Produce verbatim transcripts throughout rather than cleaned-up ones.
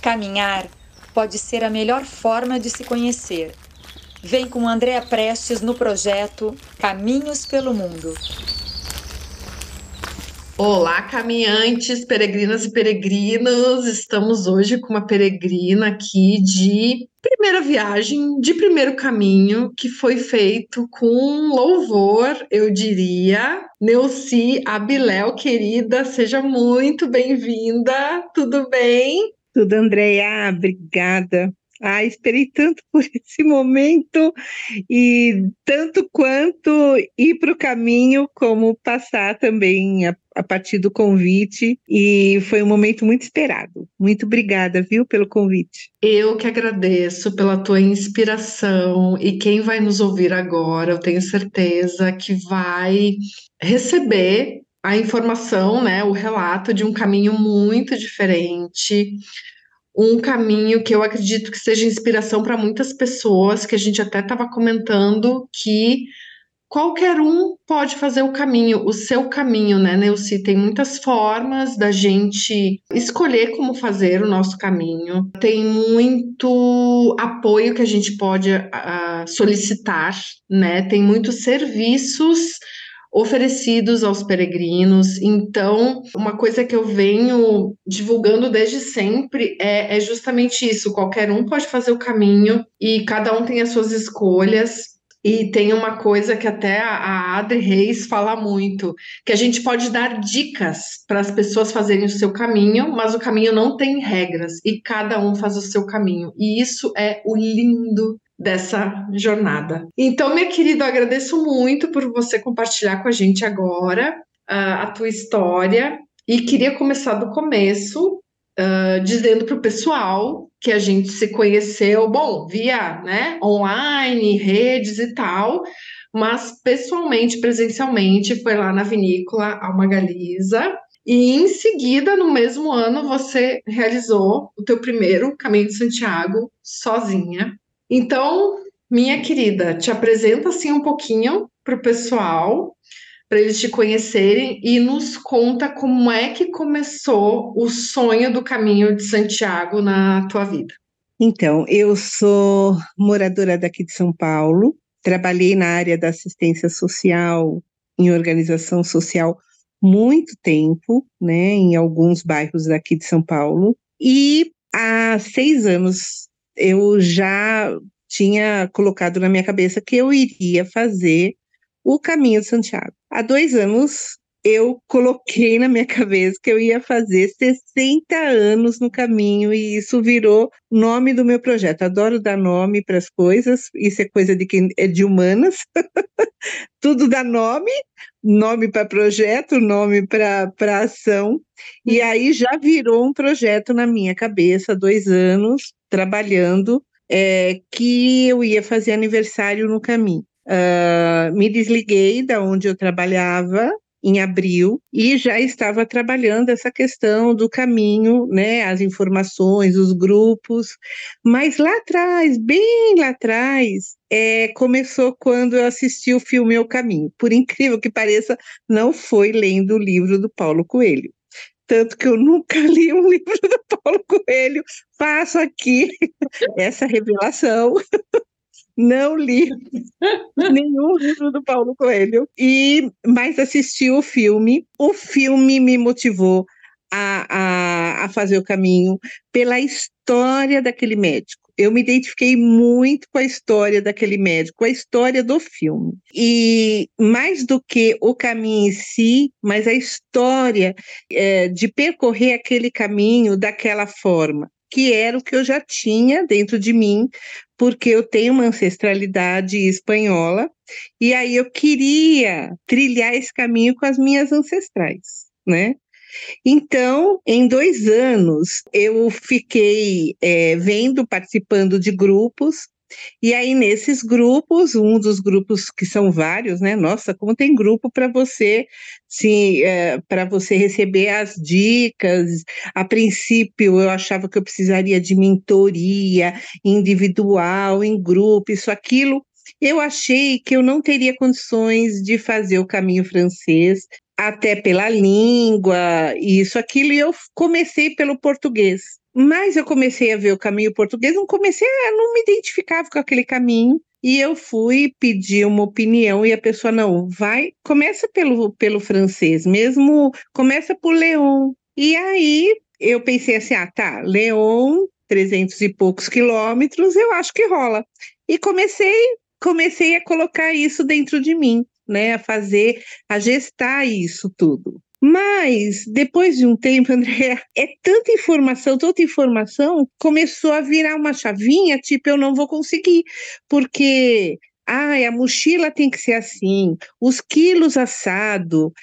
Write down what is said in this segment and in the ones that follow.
Caminhar pode ser a melhor forma de se conhecer. Vem com Andréa Prestes no projeto Caminhos pelo Mundo. Olá, caminhantes, peregrinas e peregrinos. Estamos hoje com uma peregrina aqui de primeira viagem, de primeiro caminho, que foi feito com louvor, eu diria. Neuci Abiléu, querida, seja muito bem-vinda. Tudo bem? Tudo, Andréia, obrigada. Ah, esperei tanto por esse momento e tanto quanto ir para o caminho, como passar também a, a partir do convite. E foi um momento muito esperado. Muito obrigada, viu, pelo convite. Eu que agradeço pela tua inspiração e quem vai nos ouvir agora, eu tenho certeza que vai receber a informação, né, o relato de um caminho muito diferente. Um caminho que eu acredito que seja inspiração para muitas pessoas, que a gente até estava comentando que qualquer um pode fazer o caminho, o seu caminho, né, Neuci? Tem muitas formas da gente escolher como fazer o nosso caminho. Tem muito apoio que a gente pode uh, solicitar, né? Tem muitos serviços oferecidos aos peregrinos. Então, uma coisa que eu venho divulgando desde sempre é, é justamente isso: qualquer um pode fazer o caminho e cada um tem as suas escolhas. E tem uma coisa que até a Adri Reis fala muito, que a gente pode dar dicas para as pessoas fazerem o seu caminho, mas o caminho não tem regras e cada um faz o seu caminho. E isso é o lindo dessa jornada. Então, minha querida, eu agradeço muito por você compartilhar com a gente agora uh, a tua história e queria começar do começo, uh, dizendo para o pessoal que a gente se conheceu, bom, via, né, online, redes e tal, mas pessoalmente, presencialmente, foi lá na vinícola Alma Galiza. E em seguida, no mesmo ano, você realizou o teu primeiro Caminho de Santiago sozinha. Então, minha querida, te apresenta assim um pouquinho para o pessoal, para eles te conhecerem e nos conta como é que começou o sonho do Caminho de Santiago na tua vida. Então, eu sou moradora daqui de São Paulo, trabalhei na área da assistência social, em organização social, muito tempo, né, em alguns bairros daqui de São Paulo, e há seis anos eu já tinha colocado na minha cabeça que eu iria fazer o Caminho de Santiago. Há dois anos eu coloquei na minha cabeça que eu ia fazer sessenta anos no caminho e isso virou nome do meu projeto. Adoro dar nome para as coisas, isso é coisa de quem é de humanas. Tudo dá nome, nome para projeto, nome para ação. E aí já virou um projeto na minha cabeça, dois anos trabalhando, é, que eu ia fazer aniversário no caminho. Uh, me desliguei da onde eu trabalhava em abril e já estava trabalhando essa questão do caminho, né, as informações, os grupos, mas lá atrás, bem lá atrás, é, começou quando eu assisti o filme O Caminho. Por incrível que pareça, não foi lendo o livro do Paulo Coelho. Tanto que eu nunca li um livro do Paulo Coelho, faço aqui essa revelação. Não li nenhum livro do Paulo Coelho, e, mas assisti o filme. O filme me motivou a, a, a fazer o caminho pela história daquele médico. Eu me identifiquei muito com a história daquele médico, com a história do filme. E mais do que o caminho em si, mas a história é, de percorrer aquele caminho daquela forma, que era o que eu já tinha dentro de mim, porque eu tenho uma ancestralidade espanhola, e aí eu queria trilhar esse caminho com as minhas ancestrais, né? Então, em dois anos, eu fiquei é, vendo, participando de grupos, e aí nesses grupos, um dos grupos que são vários, né? Nossa, como tem grupo para você, sim, é, para você receber as dicas. A princípio, eu achava que eu precisaria de mentoria individual, em grupo, isso, aquilo. Eu achei que eu não teria condições de fazer o caminho francês, até pela língua, isso, aquilo, e eu comecei pelo português. Mas eu comecei a ver o caminho português, não comecei a não me identificar com aquele caminho. E eu fui pedir uma opinião e a pessoa, não, vai, começa pelo, pelo francês, mesmo, começa por Lyon. E aí eu pensei assim, ah, tá, Lyon, trezentos e poucos quilômetros, eu acho que rola. E comecei, comecei a colocar isso dentro de mim, né, a fazer, a gestar isso tudo. Mas, depois de um tempo, André, é tanta informação, tanta informação, começou a virar uma chavinha, tipo, eu não vou conseguir, porque, ai, a mochila tem que ser assim, os quilos assado,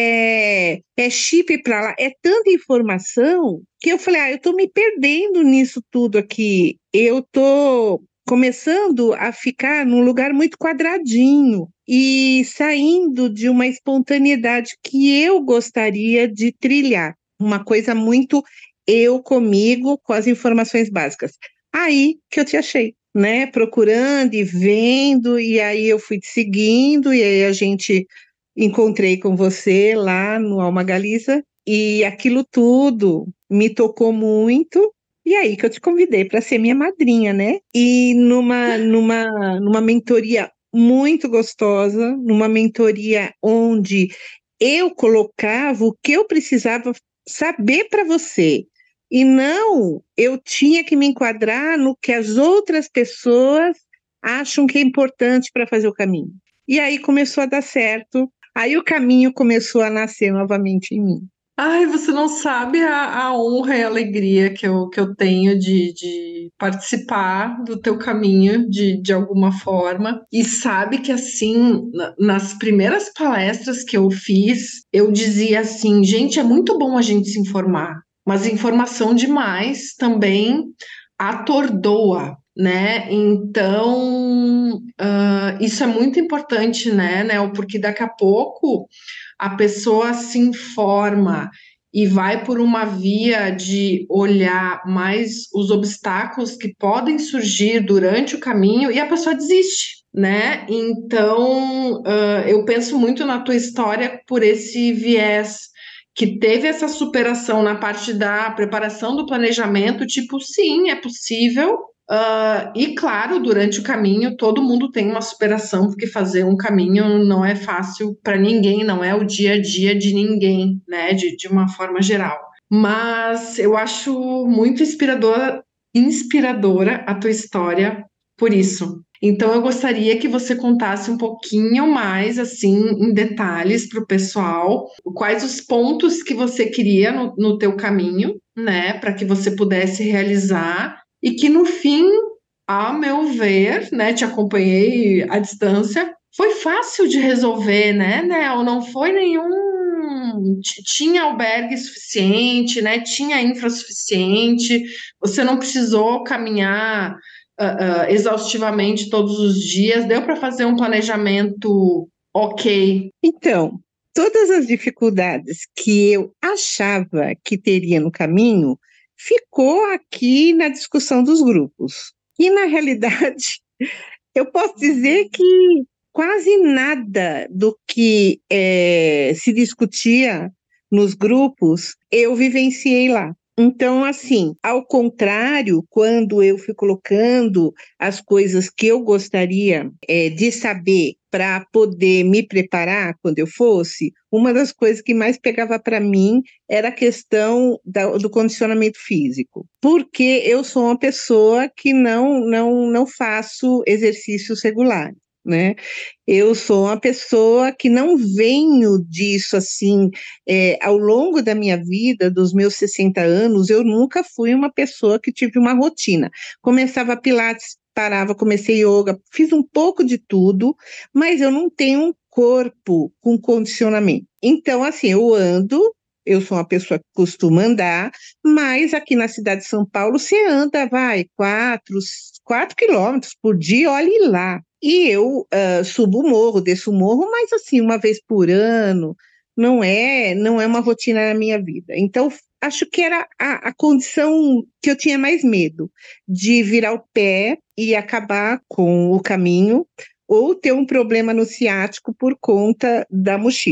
é, é chip para lá, é tanta informação que eu falei, ah, eu tô me perdendo nisso tudo aqui, eu tô começando a ficar num lugar muito quadradinho e saindo de uma espontaneidade que eu gostaria de trilhar, uma coisa muito eu comigo, com as informações básicas. Aí que eu te achei, né? Procurando e vendo, e aí eu fui te seguindo, e aí a gente encontrei com você lá no Alma Galiza, e aquilo tudo me tocou muito. E aí que eu te convidei para ser minha madrinha, né? E numa, numa, numa mentoria muito gostosa, numa mentoria onde eu colocava o que eu precisava saber para você. E não eu tinha que me enquadrar no que as outras pessoas acham que é importante para fazer o caminho. E aí começou a dar certo. Aí o caminho começou a nascer novamente em mim. Ai, você não sabe a, a honra e a alegria que eu, que eu tenho de, de participar do teu caminho de, de alguma forma. E sabe que, assim, na- nas primeiras palestras que eu fiz, eu dizia assim: gente, é muito bom a gente se informar, mas informação demais também atordoa. Né? Então, ah, isso é muito importante, né, Nel? Porque daqui a pouco a pessoa se informa e vai por uma via de olhar mais os obstáculos que podem surgir durante o caminho e a pessoa desiste, né? Então, uh, eu penso muito na tua história por esse viés que teve essa superação na parte da preparação do planejamento, tipo, sim, é possível. Uh, e claro, durante o caminho, todo mundo tem uma superação, porque fazer um caminho não é fácil para ninguém, não é o dia a dia de ninguém, né? De, de uma forma geral. Mas eu acho muito inspiradora, inspiradora a tua história por isso. Então eu gostaria que você contasse um pouquinho mais, assim, em detalhes para o pessoal, quais os pontos que você queria no, no teu caminho, né? Para que você pudesse realizar e que no fim, a meu ver, né, te acompanhei à distância, foi fácil de resolver, né, Nel? Não foi nenhum. t- Tinha albergue suficiente, né? Tinha infra suficiente, você não precisou caminhar ah, ah, exaustivamente todos os dias, deu para fazer um planejamento ok. Então, todas as dificuldades que eu achava que teria no caminho, ficou aqui na discussão dos grupos. E, na realidade, eu posso dizer que quase nada do que eh, se discutia nos grupos, eu vivenciei lá. Então, assim, ao contrário, quando eu fui colocando as coisas que eu gostaria eh, de saber para poder me preparar quando eu fosse, uma das coisas que mais pegava para mim era a questão da- do condicionamento físico, porque eu sou uma pessoa que não, não, não faço exercícios regulares. Né? Eu sou uma pessoa que não venho disso assim, é, ao longo da minha vida, dos meus sessenta anos, eu nunca fui uma pessoa que tive uma rotina. Começava Pilates, parava, comecei yoga, fiz um pouco de tudo, mas eu não tenho um corpo com condicionamento. Então, assim, eu ando, eu sou uma pessoa que costuma andar, mas aqui na cidade de São Paulo você anda, vai, quatro, quatro quilômetros por dia, olhe lá. E eu ah, subo o morro, desço o morro, mas assim, uma vez por ano, não é, não é uma rotina na minha vida. Então, acho que era a, a condição que eu tinha mais medo, de virar o pé e acabar com o caminho, ou ter um problema no ciático por conta da mochila.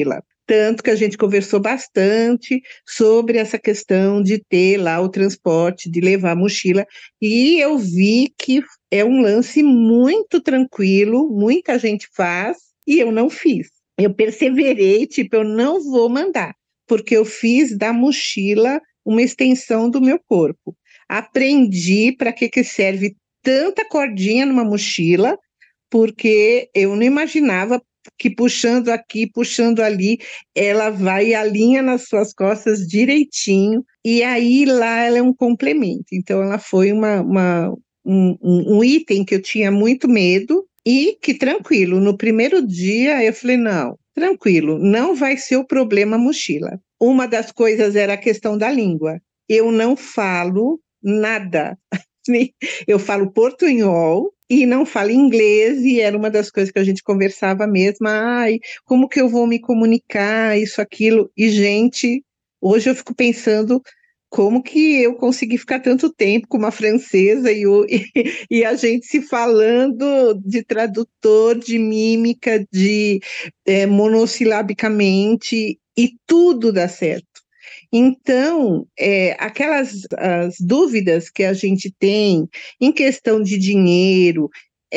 tanto que a gente conversou bastante sobre essa questão de ter lá o transporte, de levar a mochila, e eu vi que é um lance muito tranquilo, muita gente faz, e eu não fiz. Eu perseverei, tipo, eu não vou mandar, porque eu fiz da mochila uma extensão do meu corpo. Aprendi para que que serve tanta cordinha numa mochila, porque eu não imaginava que puxando aqui, puxando ali, ela vai e alinha nas suas costas direitinho, e aí lá ela é um complemento. Então ela foi uma, uma, um, um um item que eu tinha muito medo, e que tranquilo, no primeiro dia eu falei, não, tranquilo, não vai ser o problema a mochila. Uma das coisas era a questão da língua. Eu não falo nada. Eu falo portunhol e não falo inglês, e era uma das coisas que a gente conversava mesmo. Ai, como que eu vou me comunicar, isso, aquilo. E, gente, hoje eu fico pensando como que eu consegui ficar tanto tempo com uma francesa e, o, e, e a gente se falando de tradutor, de mímica, de é, monossilabicamente, e tudo dá certo. Então, é, aquelas as dúvidas que a gente tem em questão de dinheiro,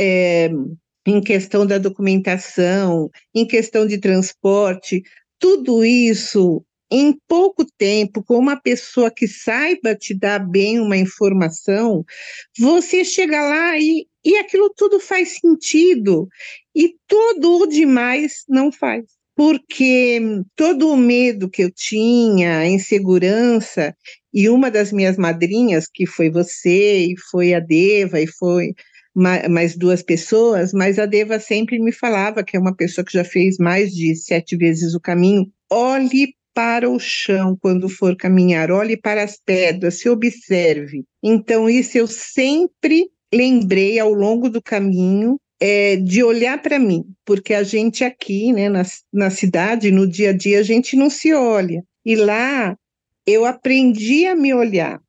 é, em questão da documentação, em questão de transporte, tudo isso, em pouco tempo, com uma pessoa que saiba te dar bem uma informação, você chega lá e, e aquilo tudo faz sentido, e tudo o demais não faz. Porque todo o medo que eu tinha, a insegurança, e uma das minhas madrinhas, que foi você, e foi a Deva, e foi ma- mais duas pessoas, mas a Deva sempre me falava, que é uma pessoa que já fez mais de sete vezes o caminho, olhe para o chão quando for caminhar, olhe para as pedras, se observe. Então, isso eu sempre lembrei ao longo do caminho, é, de olhar para mim, porque a gente aqui, né, na, na cidade, no dia a dia, a gente não se olha. E lá eu aprendi a me olhar,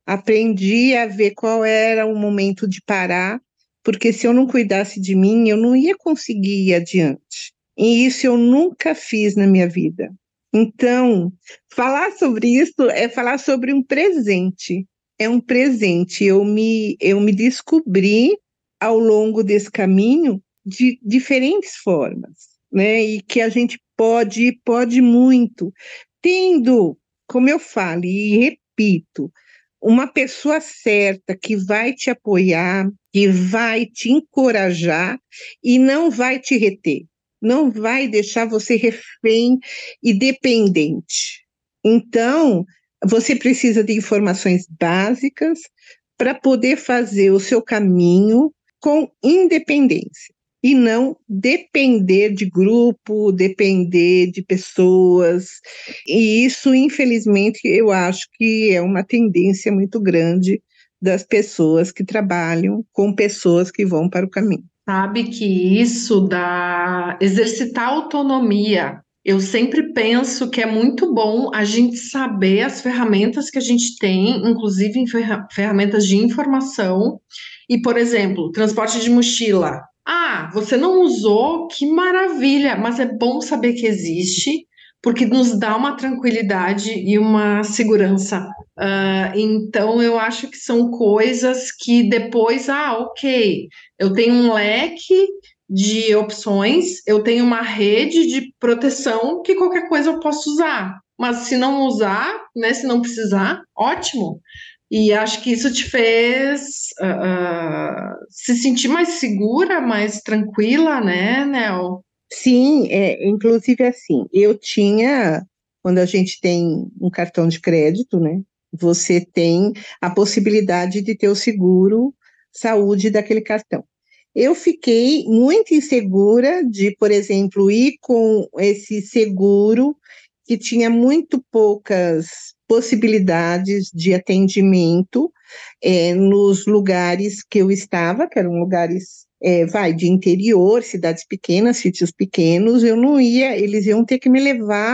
aprendi a ver qual era o momento de parar, porque se eu não cuidasse de mim, eu não ia conseguir ir adiante. E isso eu nunca fiz na minha vida. Então, falar sobre isso é falar sobre um presente. É um presente. Eu me, eu me descobri ao longo desse caminho de diferentes formas, né? E que a gente pode, pode muito, tendo, como eu falo e repito, uma pessoa certa que vai te apoiar, que vai te encorajar e não vai te reter, não vai deixar você refém e dependente. Então, você precisa de informações básicas para poder fazer o seu caminho com independência e não depender de grupo, depender de pessoas. E isso, infelizmente, eu acho que é uma tendência muito grande das pessoas que trabalham com pessoas que vão para o caminho. Sabe que isso da exercitar autonomia, eu sempre penso que é muito bom a gente saber as ferramentas que a gente tem, inclusive em ferra- ferramentas de informação. E, por exemplo, transporte de mochila. Ah, você não usou? Que maravilha! Mas é bom saber que existe, porque nos dá uma tranquilidade e uma segurança. Ah, então, eu acho que são coisas que depois, ah, ok, eu tenho um leque de opções, eu tenho uma rede de proteção que qualquer coisa eu posso usar. Mas se não usar, né, se não precisar, ótimo. E acho que isso te fez ah, ah, se sentir mais segura, mais tranquila, né, Nel? Sim, é, inclusive assim, eu tinha, quando a gente tem um cartão de crédito, né, você tem a possibilidade de ter o seguro saúde daquele cartão. Eu fiquei muito insegura de, por exemplo, ir com esse seguro que tinha muito poucas possibilidades de atendimento, é, nos lugares que eu estava, que eram lugares, é, vai, de interior, cidades pequenas, sítios pequenos. Eu não ia, eles iam ter que me levar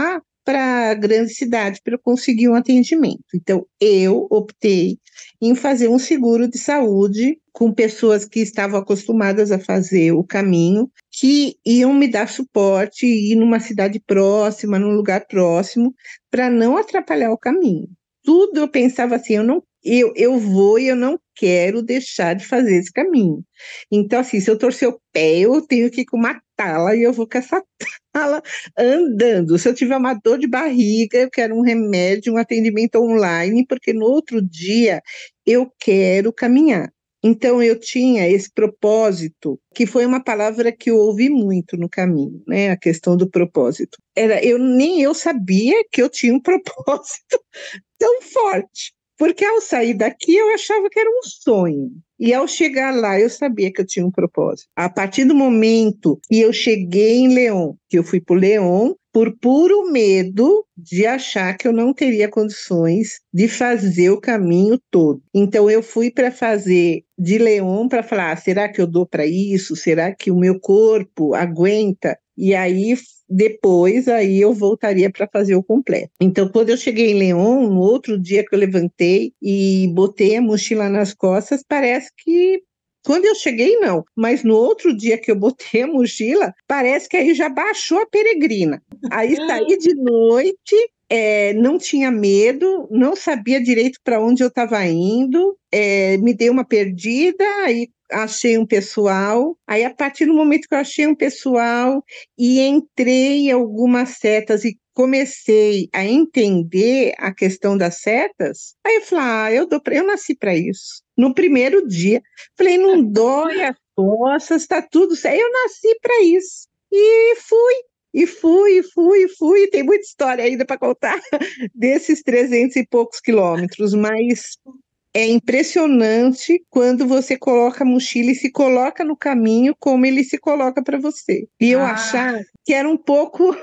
para a grande cidade para eu conseguir um atendimento. Então, eu optei em fazer um seguro de saúde com pessoas que estavam acostumadas a fazer o caminho, que iam me dar suporte e ir numa cidade próxima, num lugar próximo, para não atrapalhar o caminho. Tudo eu pensava assim, eu não Eu, eu vou e eu não quero deixar de fazer esse caminho. Então, assim, se eu torcer o pé, eu tenho que ir com uma tala e eu vou com essa tala andando. Se eu tiver uma dor de barriga, eu quero um remédio, um atendimento online, porque no outro dia eu quero caminhar. Então, eu tinha esse propósito, que foi uma palavra que eu ouvi muito no caminho, né? A questão do propósito. Era, eu, nem eu sabia que eu tinha um propósito tão forte. Porque ao sair daqui eu achava que era um sonho. E ao chegar lá eu sabia que eu tinha um propósito. A partir do momento que eu cheguei em León, que eu fui para o León, por puro medo de achar que eu não teria condições de fazer o caminho todo. Então eu fui para fazer de León para falar, ah, será que eu dou para isso? Será que o meu corpo aguenta? E aí depois aí eu voltaria para fazer o completo. Então, quando eu cheguei em León, no outro dia que eu levantei e botei a mochila nas costas, parece que quando eu cheguei, não, mas no outro dia que eu botei a mochila, parece que aí já baixou a peregrina. Aí saí de noite, é, não tinha medo, não sabia direito para onde eu estava indo, é, me dei uma perdida, aí achei um pessoal, aí a partir do momento que eu achei um pessoal e entrei em algumas setas e comecei a entender a questão das setas, aí eu falei, ah, eu, dou pra, eu nasci para isso. No primeiro dia, falei, não dói as costas, tá tudo certo, eu nasci para isso. E fui, e fui, e fui, e fui, tem muita história ainda para contar desses trezentos e poucos quilômetros, mas é impressionante quando você coloca a mochila e se coloca no caminho como ele se coloca para você. E eu Ah. achava que era um pouco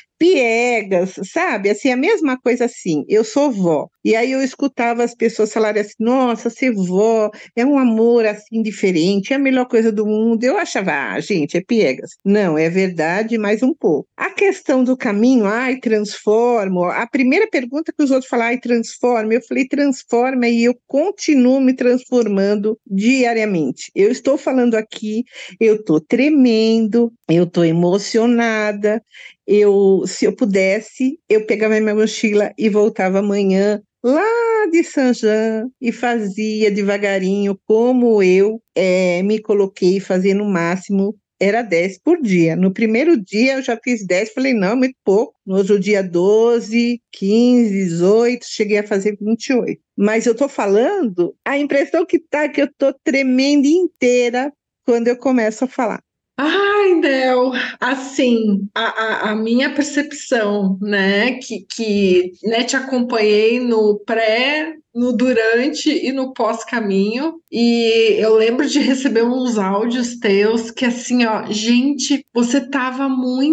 piegas, sabe? Assim, a mesma coisa assim, eu sou vó. E aí eu escutava as pessoas falarem assim, nossa, ser vó é um amor assim diferente, é a melhor coisa do mundo. Eu achava, ah, gente, é piegas. Não, é verdade, mais um pouco. A questão do caminho, ai, transformo. A primeira pergunta que os outros falaram, ai, transforma. Eu falei, transforma e eu continuo me transformando diariamente. Eu estou falando aqui, eu estou tremendo, eu estou emocionada. Eu, se eu pudesse, eu pegava minha mochila e voltava amanhã lá de Saint-Jean e fazia devagarinho como eu é, me coloquei fazer no máximo, era dez por dia. No primeiro dia eu já fiz dez, falei, não, muito pouco. No outro dia doze, quinze, dezoito, cheguei a fazer vinte e oito. Mas eu tô falando, a impressão que tá é que eu tô tremendo inteira quando eu começo a falar. Ai, Del, assim, a, a, a minha percepção, né, que, que né, te acompanhei no pré, no durante e no pós-caminho, e eu lembro de receber uns áudios teus que assim, ó, gente, você tava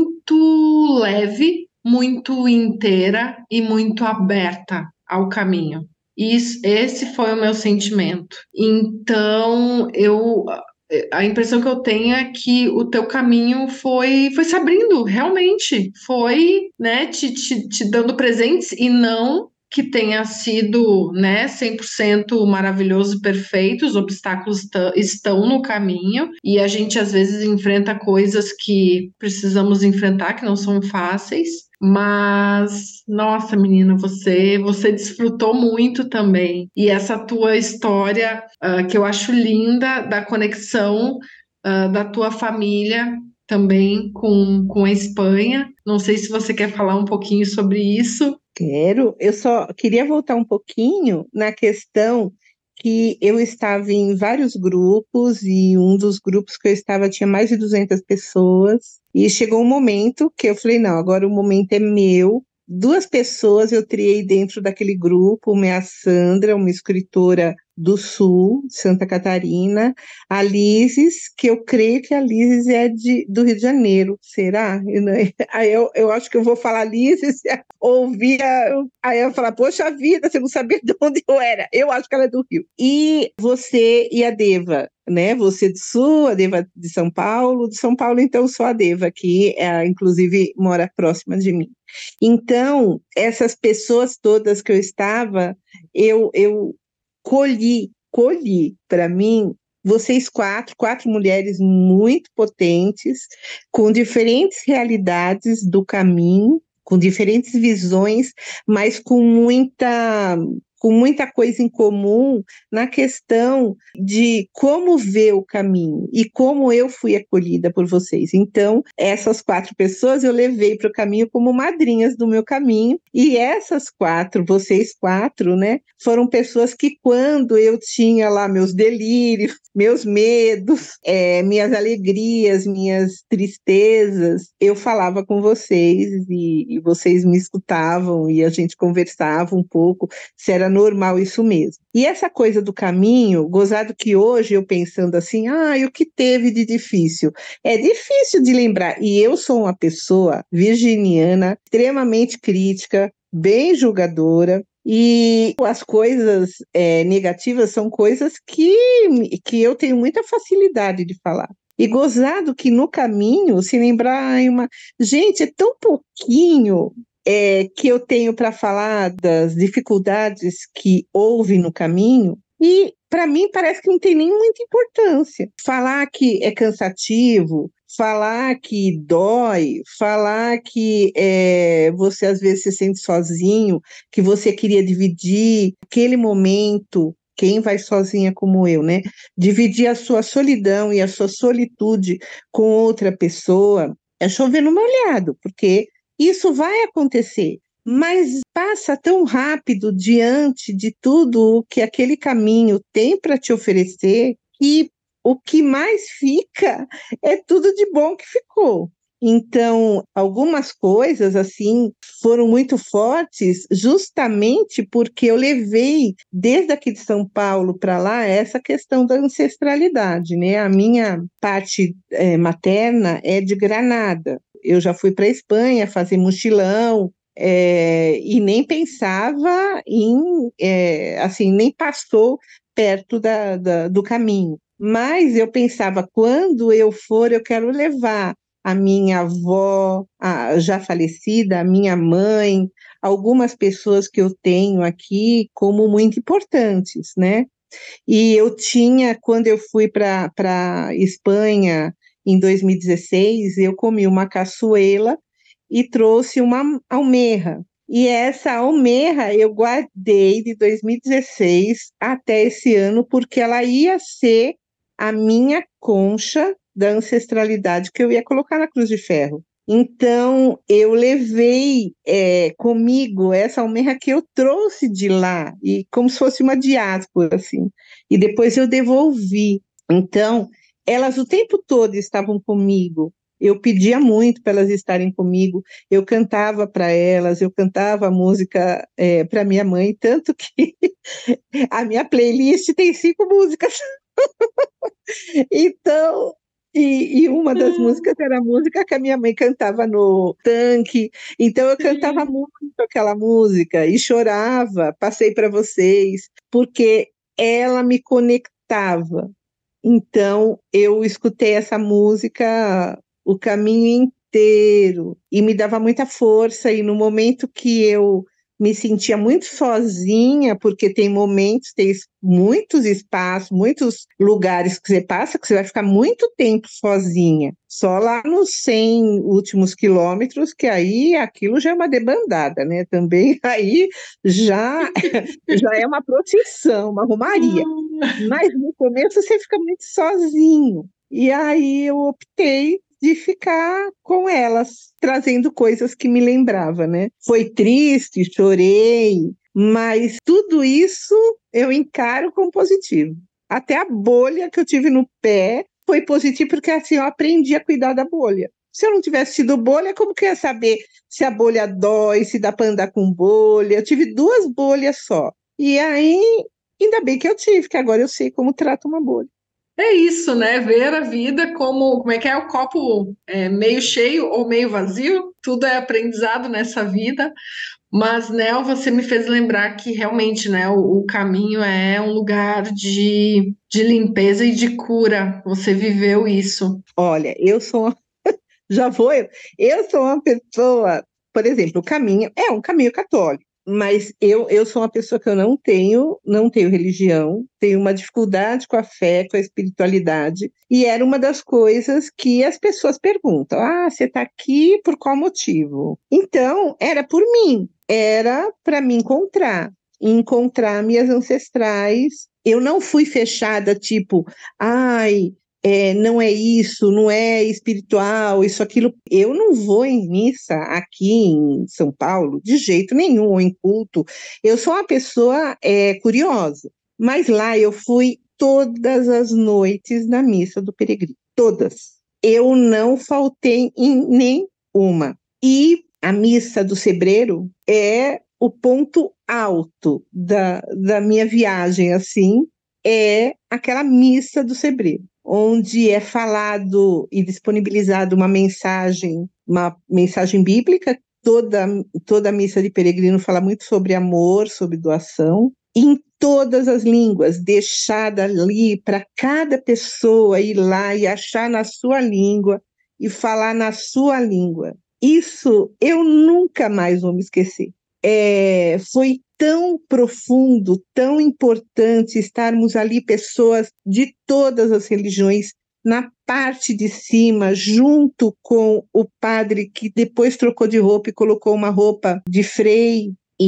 muito leve, muito inteira e muito aberta ao caminho. Isso, esse foi o meu sentimento. Então, eu a impressão que eu tenho é que o teu caminho foi, foi se abrindo, realmente. Foi, né, te, te, te dando presentes e não que tenha sido, né, cem por cento maravilhoso e perfeito. Os obstáculos estão no caminho e a gente às vezes enfrenta coisas que precisamos enfrentar, que não são fáceis. Mas, nossa, menina, você você desfrutou muito também. E essa tua história, uh, que eu acho linda, da conexão uh, da tua família também com, com a Espanha. Não sei se você quer falar um pouquinho sobre isso. Quero, eu só queria voltar um pouquinho na questão que eu estava em vários grupos e um dos grupos que eu estava tinha mais de duzentas pessoas e chegou um momento que eu falei, não, agora o momento é meu. Duas pessoas eu triei dentro daquele grupo, uma é a Sandra, uma escritora do Sul, Santa Catarina, a Lises, que eu creio que a Lises é de, do Rio de Janeiro, será? Aí eu, eu acho que eu vou falar Lises, ouvir, aí eu vou falar, poxa vida, você não sabia de onde eu era, eu acho que ela é do Rio. E você e a Deva, né? Você do Sul, a Deva de São Paulo, de São Paulo, então sou a Deva, que é, inclusive mora próxima de mim. Então, essas pessoas todas que eu estava, eu, eu colhi, colhi para mim, vocês quatro, quatro mulheres muito potentes, com diferentes realidades do caminho, com diferentes visões, mas com muita, com muita coisa em comum na questão de como ver o caminho e como eu fui acolhida por vocês. Então, essas quatro pessoas eu levei para o caminho como madrinhas do meu caminho, e essas quatro, vocês quatro, né, foram pessoas que quando eu tinha lá meus delírios, meus medos, é, minhas alegrias, minhas tristezas, eu falava com vocês e, e vocês me escutavam e a gente conversava um pouco se era normal isso mesmo. E essa coisa do caminho, gozado que hoje eu pensando assim, ah, e o que teve de difícil? É difícil de lembrar, e eu sou uma pessoa virginiana, extremamente crítica, bem julgadora, e as coisas é, negativas são coisas que, que eu tenho muita facilidade de falar. E gozado que no caminho, se lembrar, ai, uma... gente, é tão pouquinho é, que eu tenho para falar das dificuldades que houve no caminho, e para mim parece que não tem nem muita importância. Falar que é cansativo, falar que dói, falar que é, você às vezes se sente sozinho, que você queria dividir aquele momento, quem vai sozinha como eu, né? Dividir a sua solidão e a sua solitude com outra pessoa, é chover no molhado, porque isso vai acontecer, mas passa tão rápido diante de tudo o que aquele caminho tem para te oferecer, que o que mais fica é tudo de bom que ficou. Então, algumas coisas, assim, foram muito fortes justamente porque eu levei, desde aqui de São Paulo para lá, essa questão da ancestralidade, né? A minha parte é, materna é de Granada. Eu já fui para a Espanha fazer mochilão, é, e nem pensava em, é, assim, nem passou perto da, da, do caminho. Mas eu pensava, quando eu for, eu quero levar a minha avó, a, já falecida, a minha mãe, algumas pessoas que eu tenho aqui como muito importantes, né? E eu tinha, quando eu fui para a Espanha em dois mil e dezesseis, eu comi uma caçuela e trouxe uma almeja. E essa almeja eu guardei de dois mil e dezesseis até esse ano, porque ela ia ser a minha concha da ancestralidade que eu ia colocar na Cruz de Ferro. Então, eu levei é, comigo essa almeja que eu trouxe de lá, e como se fosse uma diáspora, assim, e depois eu devolvi. Então, elas o tempo todo estavam comigo. Eu pedia muito para elas estarem comigo, eu cantava para elas, eu cantava música é, para minha mãe, tanto que a minha playlist tem cinco músicas. Então, e, e uma das músicas era a música que a minha mãe cantava no tanque, então eu cantava muito aquela música e chorava, passei para vocês, porque ela me conectava. Então, eu escutei essa música o caminho inteiro e me dava muita força. E no momento que eu me sentia muito sozinha, porque tem momentos, tem muitos espaços, muitos lugares que você passa, que você vai ficar muito tempo sozinha. Só lá nos cem últimos quilômetros, que aí aquilo já é uma debandada, né? Também aí já, já é uma procissão, uma romaria. Mas no começo você fica muito sozinho. E aí eu optei de ficar com elas, trazendo coisas que me lembrava, né? Foi triste, chorei, mas tudo isso eu encaro como positivo. Até a bolha que eu tive no pé foi positivo, porque assim eu aprendi a cuidar da bolha. Se eu não tivesse tido bolha, como que eu ia saber se a bolha dói, se dá para andar com bolha? Eu tive duas bolhas só. E aí, ainda bem que eu tive, que agora eu sei como trata uma bolha. É isso, né? Ver a vida como, como é que é o copo é, meio cheio ou meio vazio, tudo é aprendizado nessa vida. Mas, Nel, você me fez lembrar que realmente, né, o, o caminho é um lugar de, de limpeza e de cura. Você viveu isso. Olha, eu sou, já vou, eu, eu sou uma pessoa, por exemplo, o caminho é um caminho católico, mas eu, eu sou uma pessoa que eu não tenho, não tenho religião, tenho uma dificuldade com a fé, com a espiritualidade, e era uma das coisas que as pessoas perguntam: ah, você está aqui por qual motivo? Então, era por mim, era para me encontrar, encontrar minhas ancestrais. Eu não fui fechada, tipo, ai, é, não é isso, não é espiritual, isso, aquilo. Eu não vou em missa aqui em São Paulo, de jeito nenhum, ou em culto. Eu sou uma pessoa é, curiosa, mas lá eu fui todas as noites na missa do peregrino, todas. Eu não faltei em nenhuma. E a missa do Sebreiro é o ponto alto da, da minha viagem, assim, é aquela missa do Sebreiro, onde é falado e disponibilizado uma mensagem, uma mensagem bíblica. Toda, toda a missa de peregrino fala muito sobre amor, sobre doação, em todas as línguas, deixada ali para cada pessoa ir lá e achar na sua língua e falar na sua língua. Isso eu nunca mais vou me esquecer. É, foi tão profundo, tão importante estarmos ali, pessoas de todas as religiões, na parte de cima, junto com o padre que depois trocou de roupa e colocou uma roupa de frei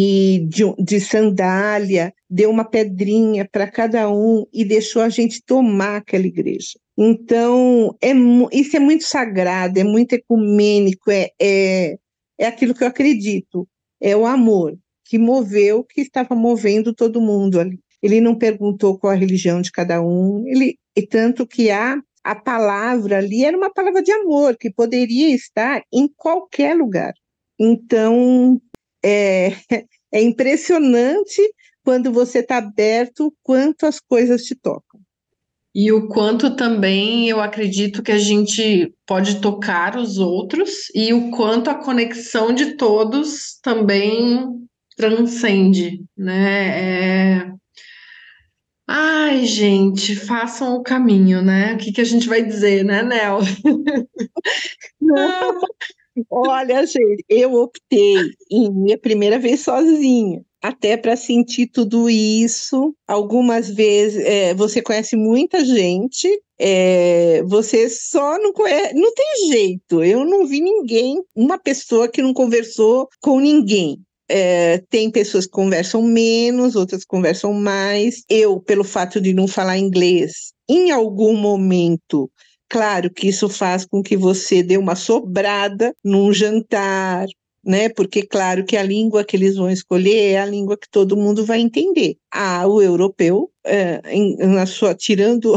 e de, de sandália, deu uma pedrinha para cada um e deixou a gente tomar aquela igreja. Então, é, isso é muito sagrado, é muito ecumênico, é, é, é aquilo que eu acredito, é o amor que moveu, que estava movendo todo mundo ali. Ele não perguntou qual a religião de cada um, ele, e tanto que a, a palavra ali era uma palavra de amor, que poderia estar em qualquer lugar. Então, é, é impressionante quando você está aberto, quanto as coisas te tocam. E o quanto também eu acredito que a gente pode tocar os outros e o quanto a conexão de todos também transcende, né? É... Ai, gente, façam o caminho, né? O que que a gente vai dizer, né, Nel? Olha, gente, eu optei em minha primeira vez sozinha, até para sentir tudo isso. Algumas vezes, é, você conhece muita gente, é, você só não conhece, não tem jeito. Eu não vi ninguém, uma pessoa que não conversou com ninguém. É, tem pessoas que conversam menos, outras que conversam mais. Eu, pelo fato de não falar inglês, em algum momento, claro que isso faz com que você dê uma sobrada num jantar, né? Porque, claro, que a língua que eles vão escolher é a língua que todo mundo vai entender. Ah, o europeu, é, em, na sua, tirando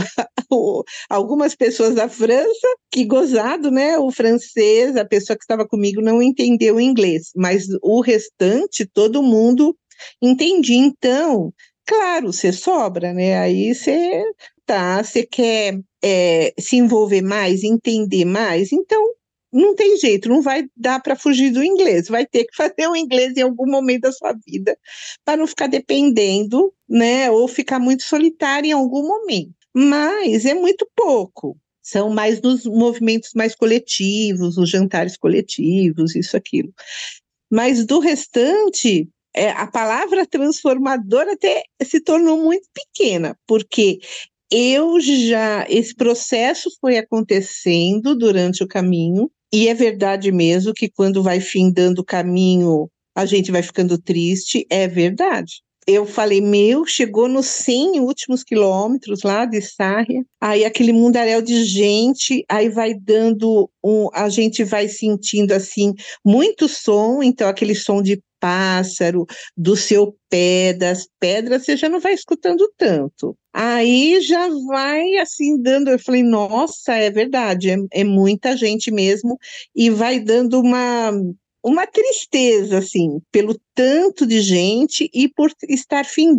algumas pessoas da França, que gozado, né? O francês, a pessoa que estava comigo não entendeu o inglês, mas o restante, todo mundo entendia. Então, claro, você sobra, né? Aí você tá, você quer é, se envolver mais, entender mais, então não tem jeito, não vai dar para fugir do inglês, vai ter que fazer o inglês em algum momento da sua vida, para não ficar dependendo, né, ou ficar muito solitário em algum momento. Mas é muito pouco, são mais nos movimentos mais coletivos, os jantares coletivos, isso, aquilo. Mas do restante, é, a palavra transformadora até se tornou muito pequena, porque eu já, esse processo foi acontecendo durante o caminho, e é verdade mesmo que quando vai findando o caminho, a gente vai ficando triste, é verdade. Eu falei, meu, chegou nos cem últimos quilômetros lá de Sarria, aí aquele mundaréu de gente, aí vai dando, um, a gente vai sentindo assim, muito som, então aquele som de pássaro, do seu pé, das pedras, você já não vai escutando tanto. Aí já vai assim dando, eu falei, nossa, é verdade, é, é muita gente mesmo, e vai dando uma, uma tristeza, assim, pelo tanto de gente e por estar findando.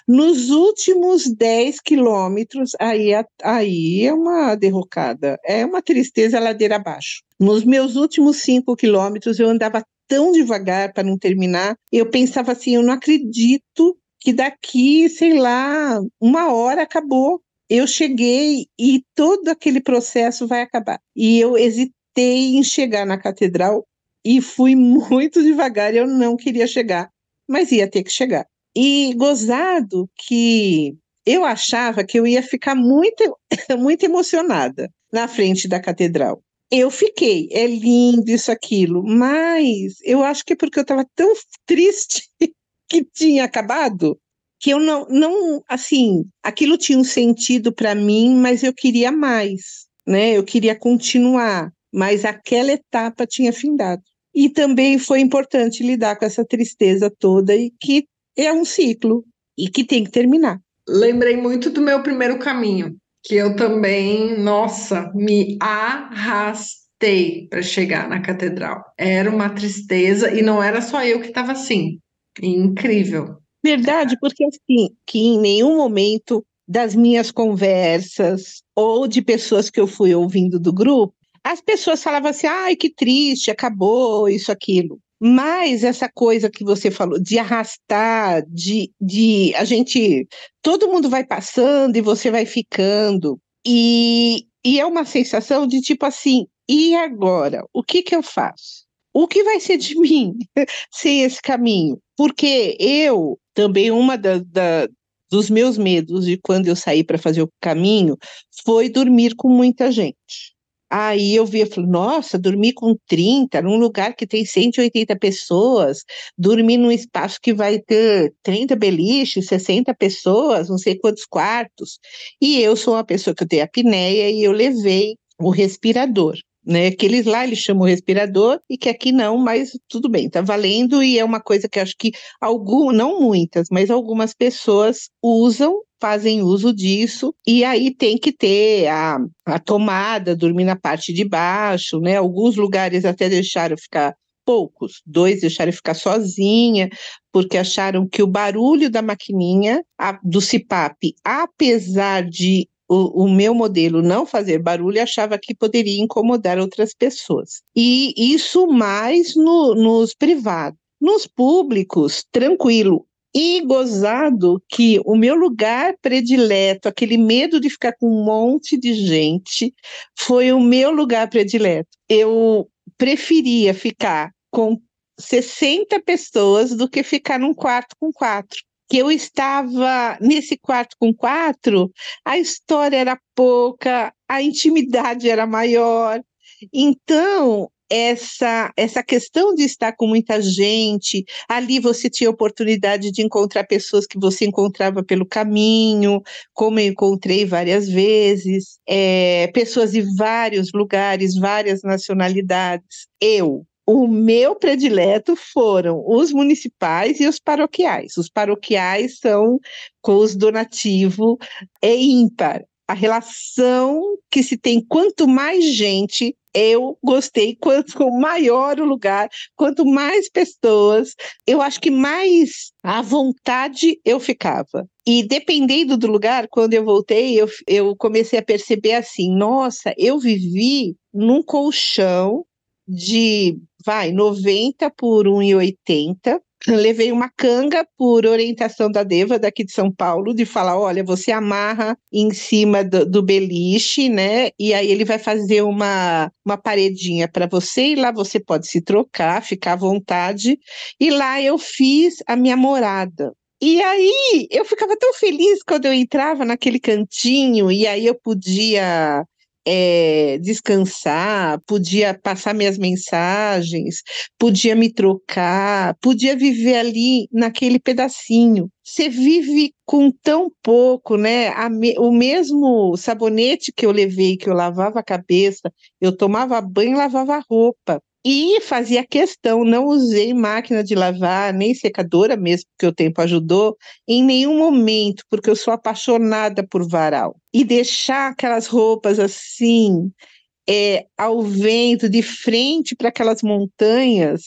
Nos últimos dez quilômetros, aí, é- aí é uma derrocada, é uma tristeza ladeira abaixo. Nos meus últimos cinco quilômetros, eu andava tão devagar para não terminar, eu pensava assim, eu não acredito que daqui, sei lá, uma hora acabou. Eu cheguei e todo aquele processo vai acabar. E eu hesitei em chegar na catedral e fui muito devagar, eu não queria chegar, mas ia ter que chegar. E gozado que eu achava que eu ia ficar muito, muito emocionada na frente da catedral. Eu fiquei, é lindo isso, aquilo, mas eu acho que é porque eu estava tão triste que tinha acabado, que eu não, não, assim, aquilo tinha um sentido para mim, mas eu queria mais, né? Eu queria continuar, mas aquela etapa tinha findado. E também foi importante lidar com essa tristeza toda e que é um ciclo e que tem que terminar. Lembrei muito do meu primeiro caminho, que eu também, nossa, me arrastei para chegar na catedral. Era uma tristeza e não era só eu que estava assim. Incrível. Verdade, porque assim, que em nenhum momento das minhas conversas ou de pessoas que eu fui ouvindo do grupo, as pessoas falavam assim, ai, que triste, acabou, isso, aquilo. Mas essa coisa que você falou, de arrastar, de, de a gente, todo mundo vai passando e você vai ficando. E, e é uma sensação de tipo assim, e agora? O que que eu faço? O que vai ser de mim sem esse caminho? Porque eu também, uma da, da- dos meus medos de quando eu saí para fazer o caminho foi dormir com muita gente. Aí eu via, falei, nossa, dormir com trinta num lugar que tem cento e oitenta pessoas, dormir num espaço que vai ter trinta beliches, sessenta pessoas, não sei quantos quartos. E eu sou uma pessoa que eu tenho apneia e eu levei o respirador, né? Aqueles lá eles chamam respirador e que aqui não, mas tudo bem, tá valendo e é uma coisa que acho que algumas, não muitas, mas algumas pessoas usam, fazem uso disso e aí tem que ter a, a tomada, dormir na parte de baixo, né? Alguns lugares até deixaram ficar poucos, dois deixaram ficar sozinha, porque acharam que o barulho da maquininha, a, do C PAP, apesar de o, o meu modelo não fazer barulho, achava que poderia incomodar outras pessoas. E isso mais no, nos privados. Nos públicos, tranquilo. E gozado que o meu lugar predileto, aquele medo de ficar com um monte de gente, foi o meu lugar predileto. Eu preferia ficar com sessenta pessoas do que ficar num quarto com quatro. Que eu estava nesse quarto com quatro, a história era pouca, a intimidade era maior. Então, essa, essa questão de estar com muita gente, ali você tinha oportunidade de encontrar pessoas que você encontrava pelo caminho, como eu encontrei várias vezes, é, pessoas de vários lugares, várias nacionalidades. Eu, o meu predileto foram os municipais e os paroquiais. Os paroquiais são com os donativos, é ímpar. A relação que se tem, quanto mais gente, eu gostei, quanto maior o lugar, quanto mais pessoas, eu acho que mais à vontade eu ficava. E dependendo do lugar, quando eu voltei, eu, eu comecei a perceber assim, nossa, eu vivi num colchão de, vai, noventa por um e oitenta. Levei uma canga por orientação da Deva, daqui de São Paulo, de falar, olha, você amarra em cima do, do beliche, né? E aí ele vai fazer uma, uma paredinha para você, e lá você pode se trocar, ficar à vontade. E lá eu fiz a minha morada. E aí eu ficava tão feliz quando eu entrava naquele cantinho, e aí eu podia é, descansar, podia passar minhas mensagens, podia me trocar, podia viver ali naquele pedacinho. Você vive com tão pouco, né? A me- o mesmo sabonete que eu levei, que eu lavava a cabeça, eu tomava banho e lavava a roupa. E fazia questão, não usei máquina de lavar, nem secadora mesmo, porque o tempo ajudou, em nenhum momento, porque eu sou apaixonada por varal. E deixar aquelas roupas assim, é, ao vento, de frente para aquelas montanhas,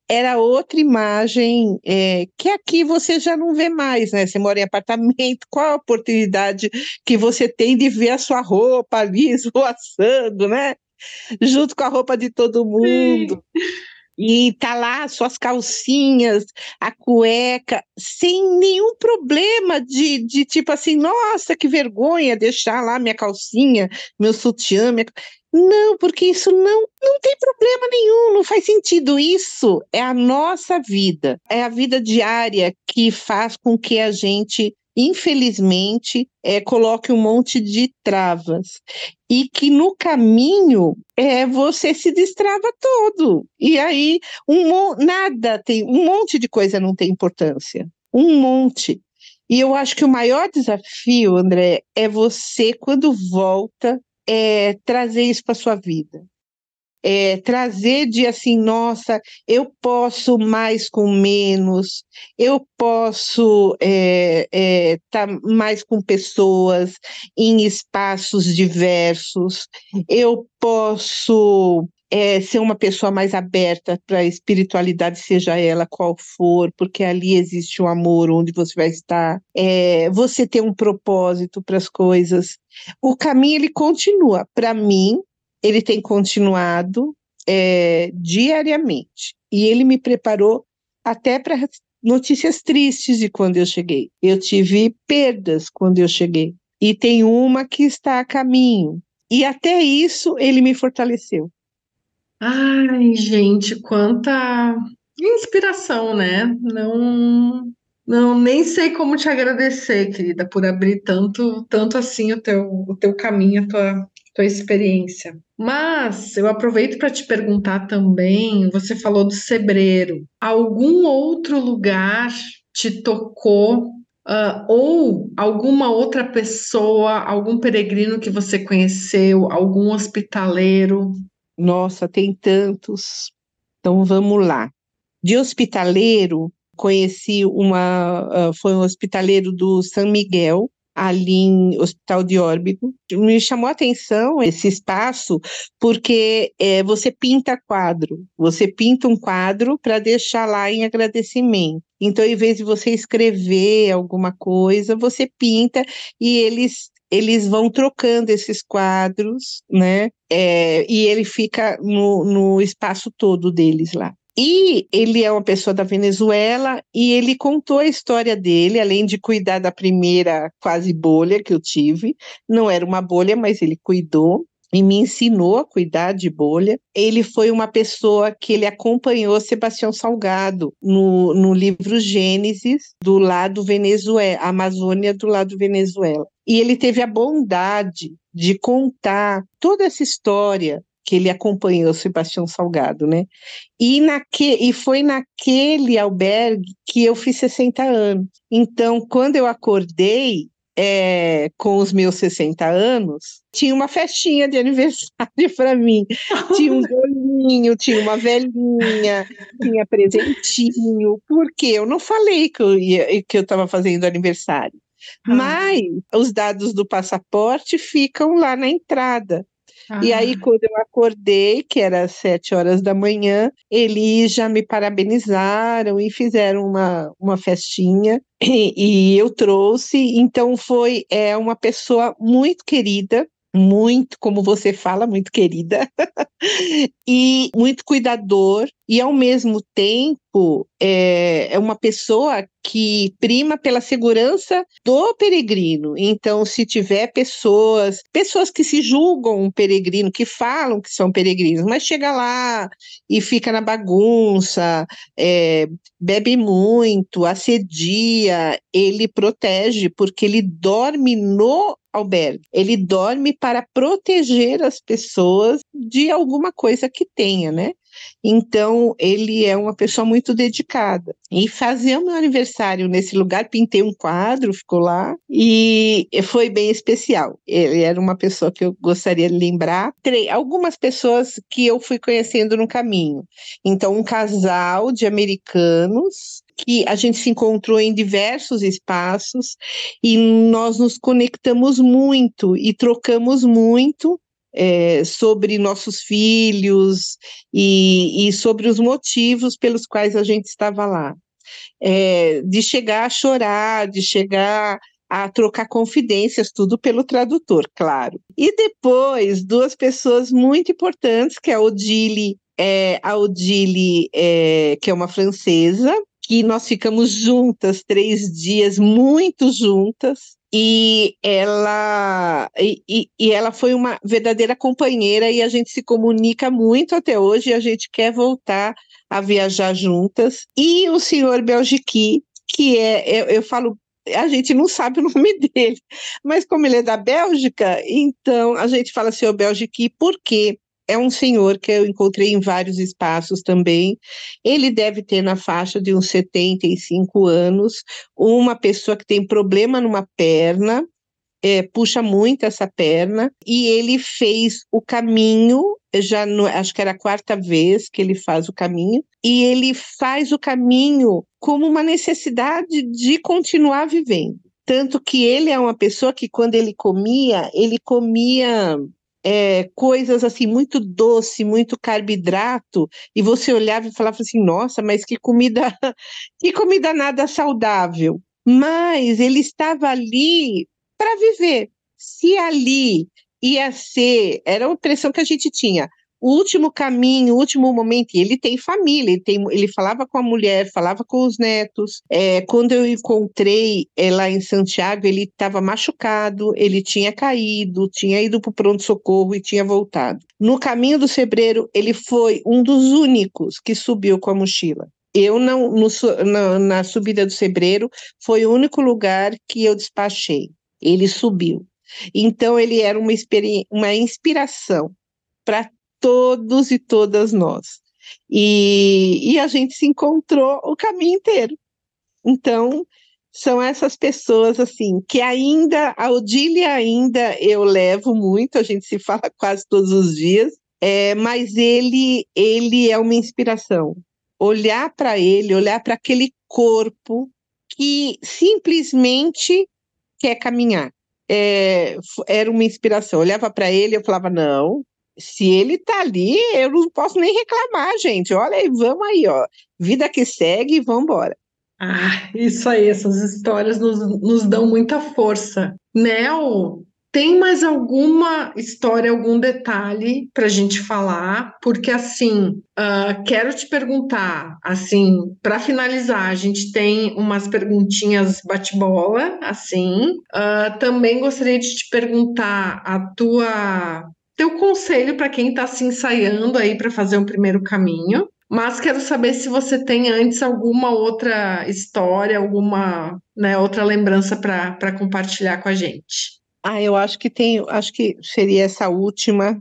era outra imagem, é, que aqui você já não vê mais, né? Você mora em apartamento, qual a oportunidade que você tem de ver a sua roupa ali esvoaçando, né? Junto com a roupa de todo mundo. Sim. E tá lá suas calcinhas, a cueca, sem nenhum problema de, de tipo assim, nossa, que vergonha deixar lá minha calcinha, meu sutiã, minha... Não, porque isso não, não tem problema nenhum, não faz sentido. Isso é a nossa vida, é a vida diária que faz com que a gente, infelizmente, é, coloque um monte de travas. E que no caminho é, você se destrava todo. E aí, um, mon- nada tem, um monte de coisa não tem importância. Um monte. E eu acho que o maior desafio, André, é você, quando volta, é, trazer isso para sua vida. É, trazer de assim, nossa, eu posso mais com menos, eu posso é, é, tá mais com pessoas em espaços diversos, eu posso é, ser uma pessoa mais aberta para a espiritualidade, seja ela qual for, porque ali existe um amor onde você vai estar, é, você tem um propósito para as coisas. O caminho ele continua, para mim ele tem continuado é, diariamente. E ele me preparou até para notícias tristes de quando eu cheguei. Eu tive perdas quando eu cheguei. E tem uma que está a caminho. E até isso ele me fortaleceu. Ai, gente, quanta inspiração, né? Não, não, nem sei como te agradecer, querida, por abrir tanto, tanto assim o teu, o teu caminho, a tua, tua experiência. Mas eu aproveito para te perguntar também, você falou do Sebreiro. Algum outro lugar te tocou, ah, ou alguma outra pessoa, algum peregrino que você conheceu, algum hospitaleiro? Nossa, tem tantos. Então vamos lá. De hospitaleiro, conheci uma, ah, foi um hospitaleiro do São Miguel, ali em Hospital de Órbigo. Me chamou a atenção esse espaço, porque é, você pinta quadro, você pinta um quadro para deixar lá em agradecimento. Então, em vez de você escrever alguma coisa, você pinta e eles eles vão trocando esses quadros, né? É, e ele fica no, no espaço todo deles lá. E ele é uma pessoa da Venezuela e ele contou a história dele, além de cuidar da primeira quase bolha que eu tive. Não era uma bolha, mas ele cuidou e me ensinou a cuidar de bolha. Ele foi uma pessoa que ele acompanhou Sebastião Salgado no, no livro Gênesis, do lado Venezuela, Amazônia do lado Venezuela. E ele teve a bondade de contar toda essa história que ele acompanhou Sebastião Salgado, né? E, naque, e foi naquele albergue que eu fiz sessenta anos. Então, quando eu acordei é, com os meus sessenta anos, tinha uma festinha de aniversário para mim. Tinha um bolinho, tinha uma velhinha, tinha presentinho, porque eu não falei que eu ia, que eu estava fazendo aniversário. Mas os dados do passaporte ficam lá na entrada. E aí, Ah, quando eu acordei, que era às sete horas da manhã, eles já me parabenizaram e fizeram uma, uma festinha, e, e eu trouxe. Então, foi é, uma pessoa muito querida, muito, como você fala, muito querida, e muito cuidador, e ao mesmo tempo é, é uma pessoa que prima pela segurança do peregrino. Então, se tiver pessoas, pessoas que se julgam um peregrino, que falam que são peregrinos, mas chega lá e fica na bagunça, é, bebe muito, assedia, ele protege, porque ele dorme no albergue. Ele dorme para proteger as pessoas de alguma coisa que tenha, né? Então, ele é uma pessoa muito dedicada. E fazer o meu aniversário nesse lugar, pintei um quadro, ficou lá, e foi bem especial. Ele era uma pessoa que eu gostaria de lembrar. Tre- Algumas pessoas que eu fui conhecendo no caminho. Então, um casal de americanos que a gente se encontrou em diversos espaços e nós nos conectamos muito e trocamos muito é, sobre nossos filhos e, e sobre os motivos pelos quais a gente estava lá. É, de chegar a chorar, de chegar a trocar confidências, tudo pelo tradutor, claro. E depois, duas pessoas muito importantes, que é a Odile, é, a Odile é, que é uma francesa, que nós ficamos juntas três dias, muito juntas, e ela, e, e, e ela foi uma verdadeira companheira e a gente se comunica muito até hoje e a gente quer voltar a viajar juntas. E o senhor Belgique, que é, eu, eu falo, a gente não sabe o nome dele, mas como ele é da Bélgica, então a gente fala senhor Belgique porque é um senhor que eu encontrei em vários espaços também. Ele deve ter na faixa de uns setenta e cinco anos, uma pessoa que tem problema numa perna, é, puxa muito essa perna, e ele fez o caminho, já no, acho que era a quarta vez que ele faz o caminho, e ele faz o caminho como uma necessidade de continuar vivendo. Tanto que ele é uma pessoa que quando ele comia, ele comia é, coisas assim muito doce, muito carboidrato, e você olhava e falava assim, nossa, mas que comida, que comida nada saudável. Mas ele estava ali para viver. Se ali ia ser, era a impressão que a gente tinha, o último caminho, o último momento, e ele tem família, ele, tem, ele falava com a mulher, falava com os netos. É, quando eu encontrei é, lá em Santiago, ele estava machucado, ele tinha caído, tinha ido para o pronto-socorro e tinha voltado. No caminho do Cebreiro, ele foi um dos únicos que subiu com a mochila. Eu, não, no, na, na subida do Cebreiro, foi o único lugar que eu despachei. Ele subiu. Então, ele era uma, uma inspiração para todos e todas nós. E, e a gente se encontrou o caminho inteiro. Então, são essas pessoas, assim, que ainda, a Odília ainda eu levo muito, a gente se fala quase todos os dias, é, mas ele, ele é uma inspiração. Olhar para ele, olhar para aquele corpo que simplesmente quer caminhar. É, era uma inspiração. Eu olhava para ele e eu falava, não, se ele tá ali, eu não posso nem reclamar, gente. Olha aí, vamos aí, ó. Vida que segue, vamos embora. Ah, isso aí, essas histórias nos, nos dão muita força. Nel, tem mais alguma história, algum detalhe para a gente falar? Porque, assim, uh, quero te perguntar, assim, para finalizar, a gente tem umas perguntinhas bate-bola, assim. Uh, também gostaria de te perguntar a tua, teu conselho para quem está se ensaiando aí para fazer um primeiro caminho. Mas quero saber se você tem antes alguma outra história, alguma, né, outra lembrança para para compartilhar com a gente. Ah, eu acho que tem, acho que seria essa última.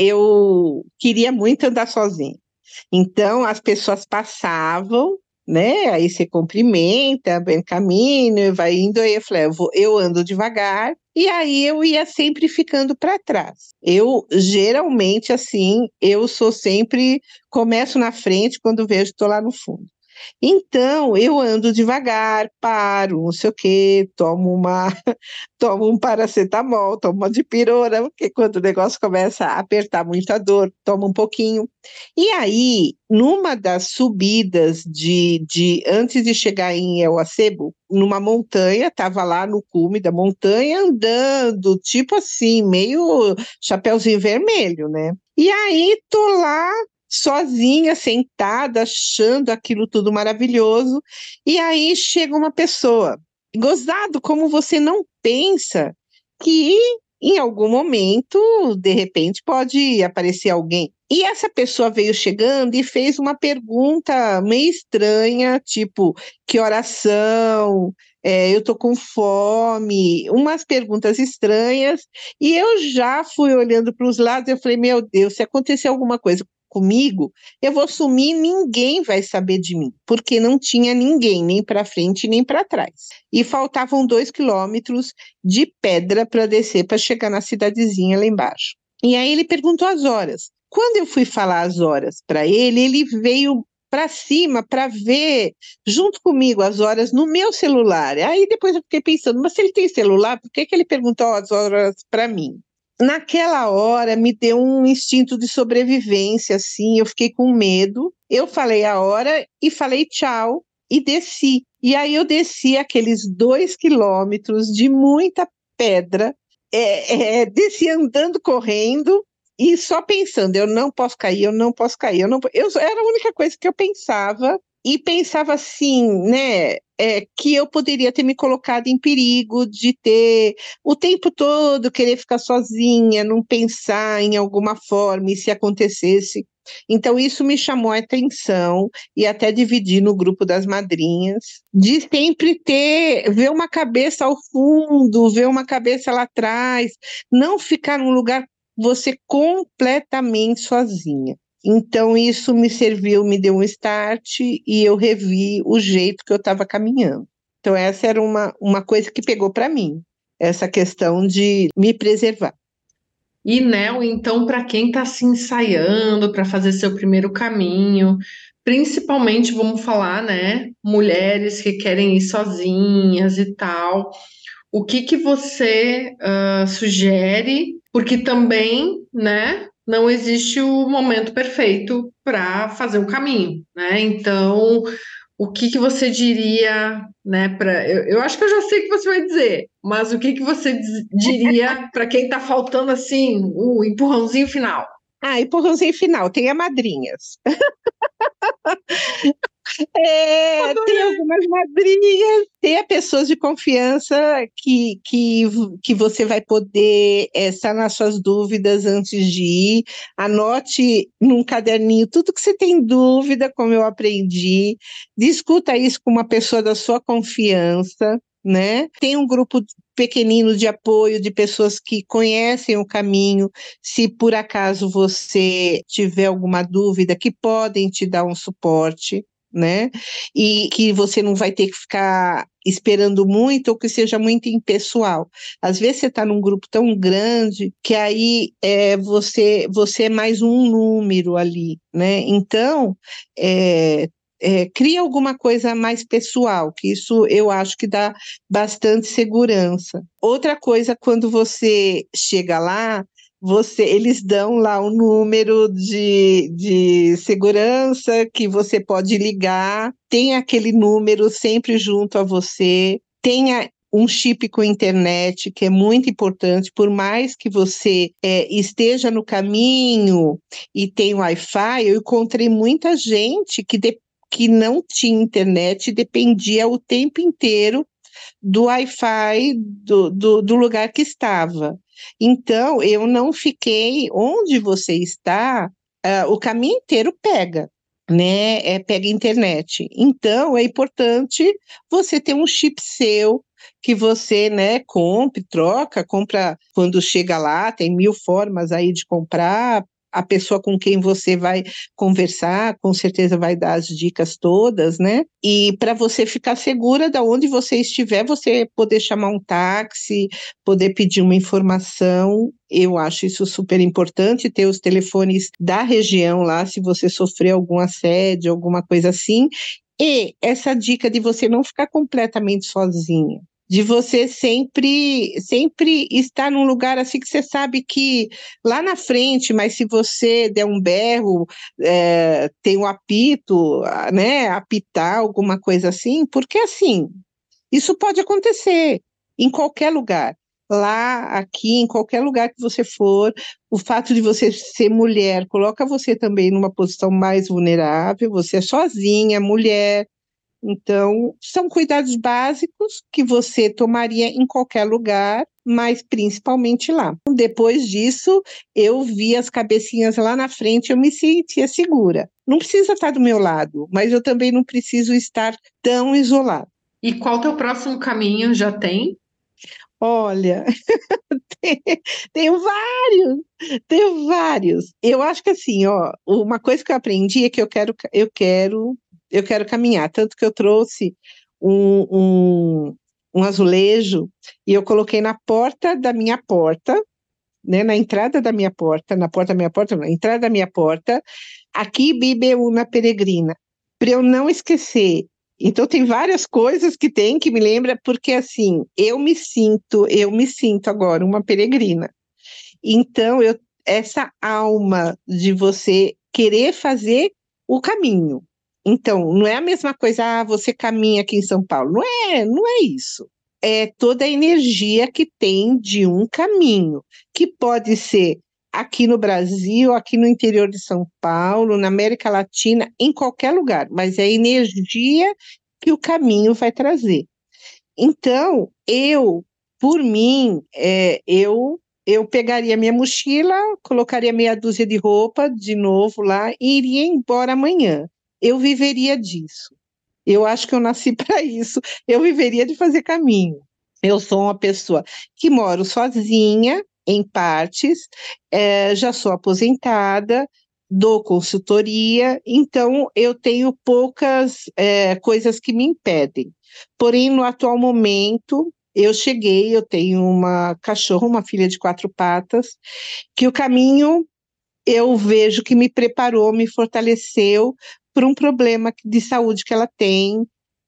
Eu queria muito andar sozinha. Então as pessoas passavam, né? Aí você cumprimenta, bem caminho, vai indo. Aí eu falei, eu, vou, eu ando devagar. E aí eu ia sempre ficando para trás. Eu, geralmente, assim, eu sou sempre, começo na frente, quando vejo, estou lá no fundo. Então, eu ando devagar, paro, não sei o quê, tomo uma, tomo um paracetamol, tomo uma dipirona, porque quando o negócio começa a apertar muito a dor, tomo um pouquinho. E aí, numa das subidas de, de antes de chegar em El Acebo, numa montanha, estava lá no cume da montanha andando, tipo assim, meio chapeuzinho vermelho, né? E aí, tô lá sozinha, sentada, achando aquilo tudo maravilhoso, e aí chega uma pessoa. Gozado, como você não pensa que em algum momento, de repente, pode aparecer alguém. E essa pessoa veio chegando e fez uma pergunta meio estranha, tipo, que oração? É, eu tô com fome, umas perguntas estranhas, e eu já fui olhando para os lados e eu falei, meu Deus, se acontecer alguma coisa comigo, eu vou sumir, ninguém vai saber de mim, porque não tinha ninguém, nem para frente, nem para trás. E faltavam dois quilômetros de pedra para descer, para chegar na cidadezinha lá embaixo. E aí ele perguntou as horas. Quando eu fui falar as horas para ele, ele veio para cima para ver junto comigo as horas no meu celular. Aí depois eu fiquei pensando, mas se ele tem celular, por que, que ele perguntou as horas para mim? naquela hora me deu um instinto de sobrevivência, assim, eu fiquei com medo. Eu falei a hora e falei tchau e desci. E aí eu desci aqueles dois quilômetros de muita pedra, é, é, desci andando, correndo e só pensando, eu não posso cair, eu não posso cair, eu não, po- eu era a única coisa que eu pensava e pensava assim, né, é, que eu poderia ter me colocado em perigo de ter o tempo todo querer ficar sozinha, não pensar em alguma forma e se acontecesse. Então, isso me chamou a atenção e até dividir no grupo das madrinhas, de sempre ter, ver uma cabeça ao fundo, ver uma cabeça lá atrás, não ficar num lugar você completamente sozinha. Então, isso me serviu, me deu um start e eu revi o jeito que eu estava caminhando. Então, essa era uma, uma coisa que pegou para mim, essa questão de me preservar. E, Nel, então, para quem está se ensaiando para fazer seu primeiro caminho, principalmente, vamos falar, né, mulheres que querem ir sozinhas e tal, o que que você ah, sugere? Porque também, né, não existe o momento perfeito para fazer o caminho, né? Então, o que que você diria, né, para eu, eu acho que eu já sei o que você vai dizer, mas o que que você diz- diria para quem está faltando assim, o empurrãozinho final? Ah, empurrãozinho final, tenha madrinhas. É, tem algumas madrinhas, tenha pessoas de confiança que, que, que você vai poder é, sanar suas dúvidas antes de ir. Anote num caderninho tudo que você tem dúvida, como eu aprendi. Discuta isso com uma pessoa da sua confiança, né? Tem um grupo pequenino de apoio de pessoas que conhecem o caminho, se por acaso você tiver alguma dúvida, que podem te dar um suporte, né? E que você não vai ter que ficar esperando muito ou que seja muito impessoal. Às vezes você está num grupo tão grande que aí é, você, você é mais um número ali, né? Então, é, é, cria alguma coisa mais pessoal, que isso eu acho que dá bastante segurança. Outra coisa, quando você chega lá, você, eles dão lá o número de, de segurança que você pode ligar, tem aquele número sempre junto a você, tenha um chip com internet, que é muito importante, por mais que você é, esteja no caminho e tenha Wi-Fi, eu encontrei muita gente que, de, que não tinha internet e dependia o tempo inteiro do Wi-Fi do, do, do lugar que estava. Então, eu não fiquei onde você está, ah, o caminho inteiro pega, né? É, pega internet. Então, é importante você ter um chip seu que você, né, compre, troca, compra quando chega lá, tem mil formas aí de comprar. A pessoa com quem você vai conversar, com certeza vai dar as dicas todas, né? E para você ficar segura de onde você estiver, você poder chamar um táxi, poder pedir uma informação, eu acho isso super importante, ter os telefones da região lá, se você sofrer algum assédio, alguma coisa assim. E essa dica de você não ficar completamente sozinha, de você sempre, sempre estar num lugar assim que você sabe que lá na frente, mas se você der um berro, é, tem um apito, ah, né, apitar, alguma coisa assim, porque assim, isso pode acontecer em qualquer lugar. Lá, aqui, em qualquer lugar que você for, o fato de você ser mulher coloca você também numa posição mais vulnerável, você é sozinha, mulher, então, são cuidados básicos que você tomaria em qualquer lugar, mas principalmente lá. Depois disso, eu vi as cabecinhas lá na frente, eu me sentia segura. Não precisa estar do meu lado, mas eu também não preciso estar tão isolada. E qual teu próximo caminho? Já tem? Olha, tenho vários, tenho vários. Eu acho que assim, ó, uma coisa que eu aprendi é que eu quero, eu quero, eu quero caminhar. Tanto que eu trouxe um, um, um azulejo e eu coloquei na porta da minha porta, né, na entrada da minha porta, na porta da minha porta, não, na entrada da minha porta, aqui vive uma peregrina, para eu não esquecer. Então tem várias coisas que tem que me lembra, porque assim, eu me sinto, eu me sinto agora uma peregrina. Então, eu, essa alma de você querer fazer o caminho. Então, não é a mesma coisa, ah, você caminha aqui em São Paulo. Não é, não é isso. É toda a energia que tem de um caminho, que pode ser aqui no Brasil, aqui no interior de São Paulo, na América Latina, em qualquer lugar, mas é a energia que o caminho vai trazer. Então, eu, por mim, é, eu, eu pegaria minha mochila, colocaria meia dúzia de roupa de novo lá e iria embora amanhã. Eu viveria disso. Eu acho que eu nasci para isso. Eu viveria de fazer caminho. Eu sou uma pessoa que moro sozinha, em partes, eh, já sou aposentada, dou consultoria, então eu tenho poucas eh, coisas que me impedem. Porém, no atual momento, eu cheguei, eu tenho uma cachorra, uma filha de quatro patas, que o caminho eu vejo que me preparou, me fortaleceu por um problema de saúde que ela tem,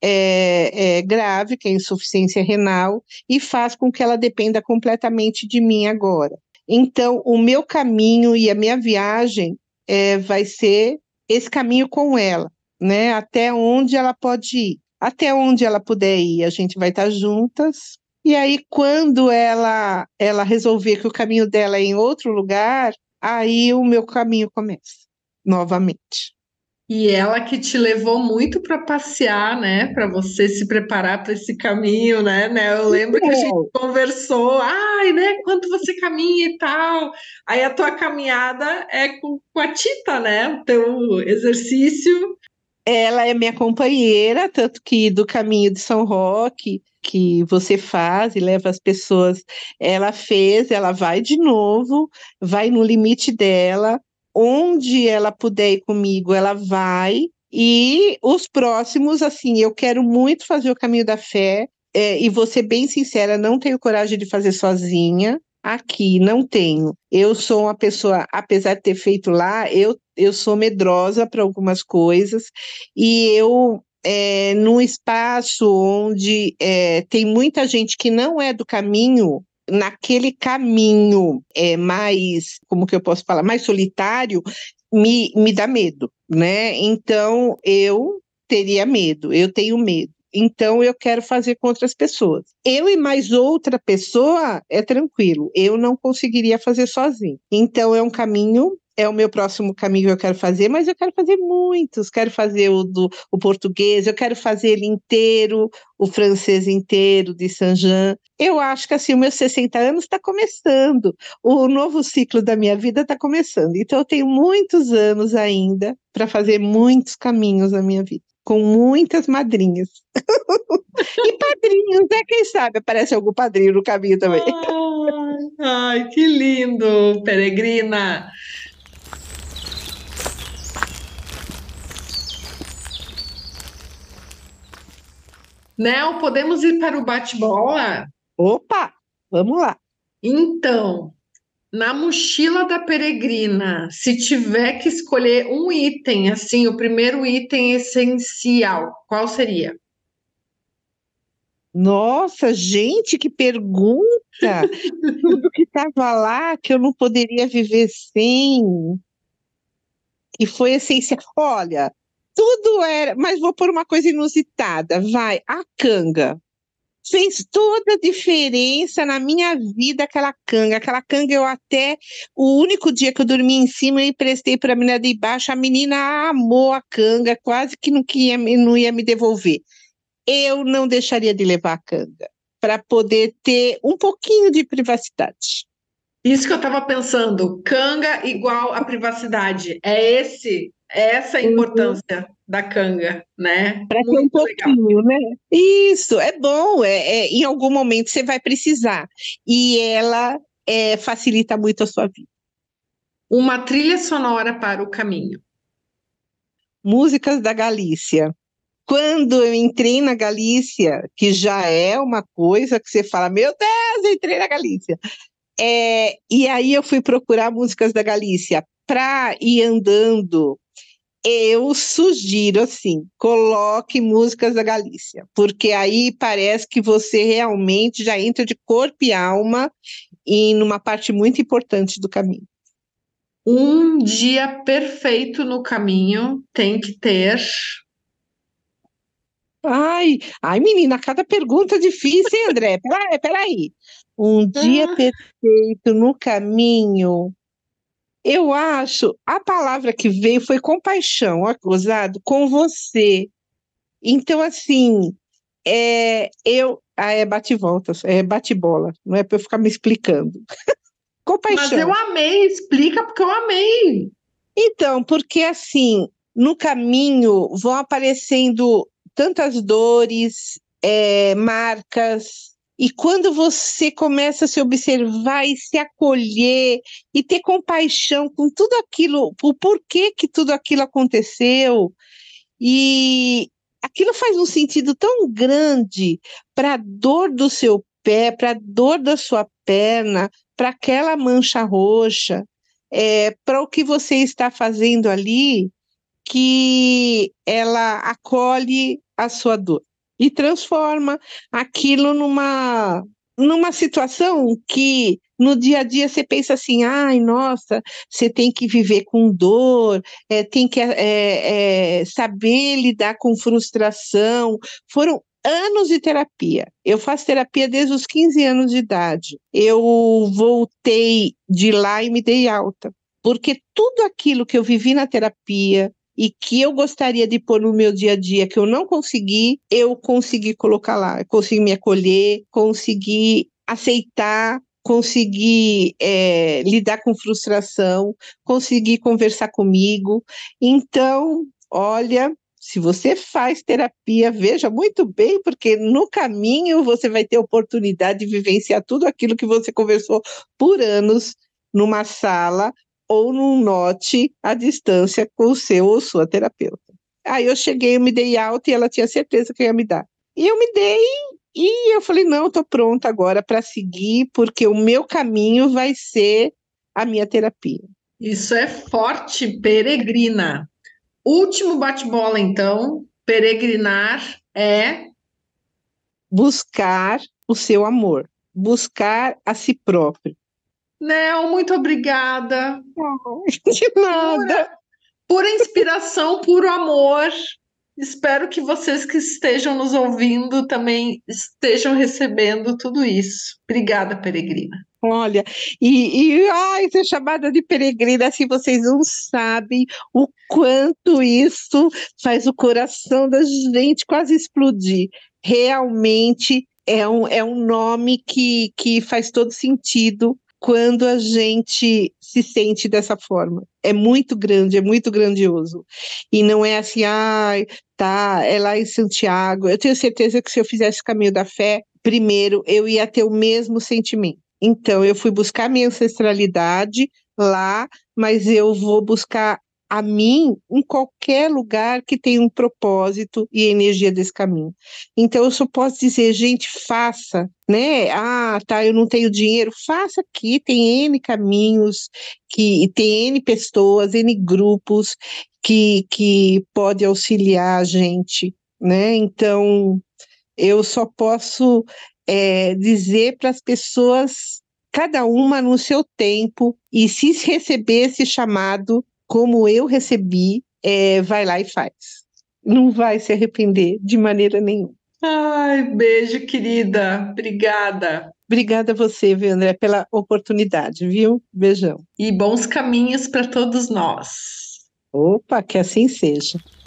é, é grave, que é a insuficiência renal, e faz com que ela dependa completamente de mim agora. Então, o meu caminho e a minha viagem é, vai ser esse caminho com ela, né? Até onde ela pode ir, até onde ela puder ir, a gente vai estar juntas. E aí, quando ela, ela resolver que o caminho dela é em outro lugar, aí o meu caminho começa, novamente. E ela que te levou muito para passear, né? Para você se preparar para esse caminho, né, né? Eu lembro que a gente conversou, ai, né? Quanto você caminha e tal. Aí a tua caminhada é com, com a Tita, né? O teu exercício. Ela é minha companheira, tanto que do caminho de São Roque, que você faz e leva as pessoas, ela fez, ela vai de novo, vai no limite dela, onde ela puder ir comigo, ela vai, e os próximos, assim, eu quero muito fazer o caminho da fé, é, e vou ser bem sincera, não tenho coragem de fazer sozinha, aqui não tenho. Eu sou uma pessoa, apesar de ter feito lá, eu, eu sou medrosa para algumas coisas, e eu é, num espaço onde é, tem muita gente que não é do caminho, naquele caminho é, mais, como que eu posso falar, mais solitário, me, me dá medo, né? Então, eu teria medo, eu tenho medo. Então, eu quero fazer com outras pessoas. Eu e mais outra pessoa é tranquilo, eu não conseguiria fazer sozinho. Então, é um caminho, é o meu próximo caminho que eu quero fazer, mas eu quero fazer muitos. Quero fazer o do o português, eu quero fazer ele inteiro, o francês inteiro, de Saint-Jean. Eu acho que assim, os meus sessenta anos está começando, o novo ciclo da minha vida está começando. Então, eu tenho muitos anos ainda para fazer muitos caminhos na minha vida, com muitas madrinhas. E padrinhos, né? Quem sabe aparece algum padrinho no caminho também. Ai, ai, que lindo, peregrina. Nel, podemos ir para o bate-bola? Opa, vamos lá. Então, na mochila da peregrina, se tiver que escolher um item, assim, o primeiro item essencial, qual seria? Nossa, gente, que pergunta! Tudo que estava lá que eu não poderia viver sem, e foi essencial. Olha, tudo era, mas vou pôr uma coisa inusitada, vai, a canga. Fez toda a diferença na minha vida aquela canga. Aquela canga eu até, o único dia que eu dormi em cima, eu emprestei para a menina de baixo, a menina amou a canga, quase que não, que ia, não ia me devolver. Eu não deixaria de levar a canga, para poder ter um pouquinho de privacidade. Isso que eu estava pensando, canga igual a privacidade. É esse, é essa a importância uhum. da canga, né? Para ter um pouquinho, né? Isso, é bom. É, é, em algum momento você vai precisar. E ela é, facilita muito a sua vida. Uma trilha sonora para o caminho. Músicas da Galícia. Quando eu entrei na Galícia, que já é uma coisa que você fala, meu Deus, entrei na Galícia. É, e aí eu fui procurar músicas da Galícia para ir andando. Eu sugiro assim, coloque músicas da Galícia, porque aí parece que você realmente já entra de corpo e alma e numa parte muito importante do caminho. Um dia perfeito no caminho tem que ter. Ai, ai, menina, cada pergunta difícil, hein, André? Peraí, peraí. Um dia Ah, perfeito no caminho. Eu acho, a palavra que veio foi compaixão, ó, gozado, com você. Então, assim, é, eu. Ah, é bate-volta, é bate-bola, não é para eu ficar me explicando. mas eu Compaixão. amei, explica porque eu amei. Então, porque assim, no caminho vão aparecendo tantas dores, é, marcas, e quando você começa a se observar e se acolher e ter compaixão com tudo aquilo, o porquê que tudo aquilo aconteceu, e aquilo faz um sentido tão grande para a dor do seu pé, para a dor da sua perna, para aquela mancha roxa, é, para o que você está fazendo ali, que ela acolhe a sua dor e transforma aquilo numa, numa situação que no dia a dia você pensa assim, ai, nossa, você tem que viver com dor, é, tem que é, é, saber lidar com frustração. Foram anos de terapia. Eu faço terapia desde os quinze anos de idade. Eu voltei de lá e me dei alta, porque tudo aquilo que eu vivi na terapia e que eu gostaria de pôr no meu dia a dia, que eu não consegui, eu consegui colocar lá, eu consegui me acolher, consegui aceitar, consegui é, lidar com frustração, consegui conversar comigo. Então, olha, se você faz terapia, veja muito bem, porque no caminho você vai ter oportunidade de vivenciar tudo aquilo que você conversou por anos numa sala ou num note à distância com o seu ou sua terapeuta. Aí eu cheguei, eu me dei alta e ela tinha certeza que ia me dar. E eu me dei e eu falei, não, estou pronta agora para seguir, porque o meu caminho vai ser a minha terapia. Isso é forte, peregrina. Último bate-bola, então. Peregrinar é. Buscar o seu amor, buscar a si próprio. Nel, muito obrigada. De nada. Pura, pura inspiração, puro amor. Espero que vocês que estejam nos ouvindo também estejam recebendo tudo isso. Obrigada, peregrina. Olha, e, e ai, ser chamada de peregrina, assim, vocês não sabem o quanto isso faz o coração da gente quase explodir. Realmente é um, é um nome que, que faz todo sentido quando a gente se sente dessa forma. É muito grande, é muito grandioso. E não é assim, ai, tá, é lá em Santiago. Eu tenho certeza que se eu fizesse o caminho da fé, primeiro eu ia ter o mesmo sentimento. Então, eu fui buscar minha ancestralidade lá, mas eu vou buscar a mim em qualquer lugar que tenha um propósito e energia desse caminho. Então, eu só posso dizer, gente, faça, né? Ah, tá, eu não tenho dinheiro, faça aqui, tem N caminhos, que tem N pessoas, N grupos que, que pode auxiliar a gente, né? Então, eu só posso é, dizer para as pessoas, cada uma no seu tempo, e se receber esse chamado, como eu recebi, é, vai lá e faz. Não vai se arrepender de maneira nenhuma. Ai, beijo, querida. Obrigada. Obrigada a você, viu, André, pela oportunidade, viu? Beijão. E bons caminhos para todos nós. Opa, que assim seja.